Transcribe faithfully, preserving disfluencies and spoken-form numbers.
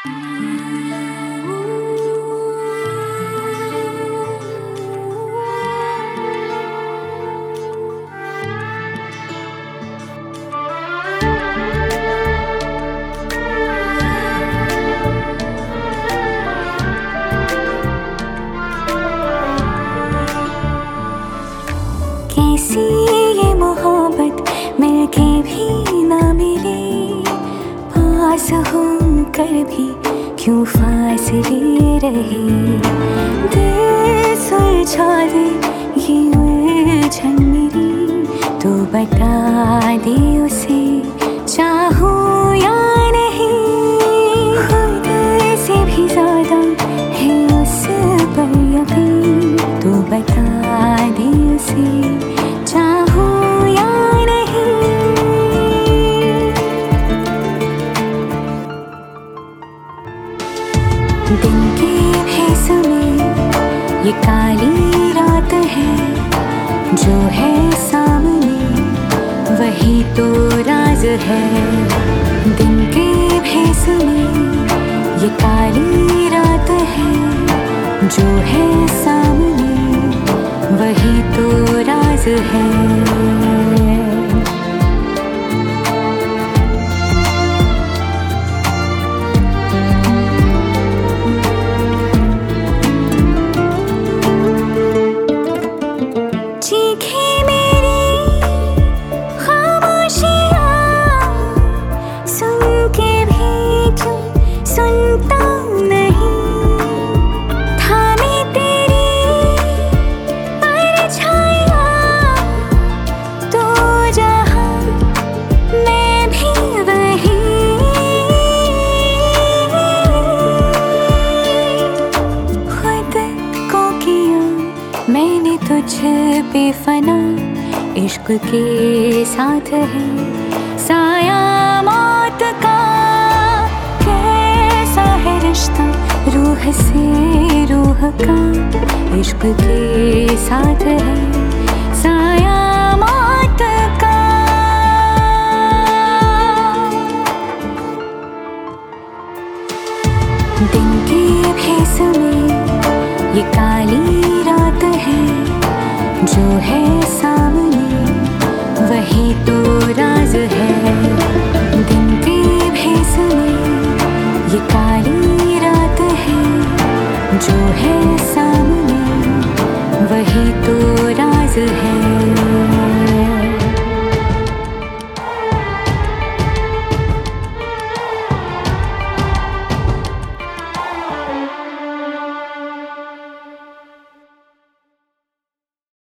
कैसी ये मोहब्बत मिलके भी ना मिले, पास होकर भी क्यों फासले रहे। दिल सुलझा दे ये उलझन मेरी, तो बता दे उसे चाहूं या नहीं। खुद से भी ज्यादा है उस पर यकीन, तो बता दे उसे चाहूं या नहीं। दिन के भेस में ये काली रात है, जो है सामने वही तो राज है। दिन के भेस में ये काली रात है, जो है सामने वही तो राज है। मैंने तुझ पे फना इश्क के साथ है साया मौत का। कैसा है रिश्ता रूह से रूह का, इश्क के साथ है साया मौत का। दिन के भेस में ये काली रात है, जो है सामने वही तो राज है। दिन के भेस में ये काली रात है, जो है सामने वही तो राज है।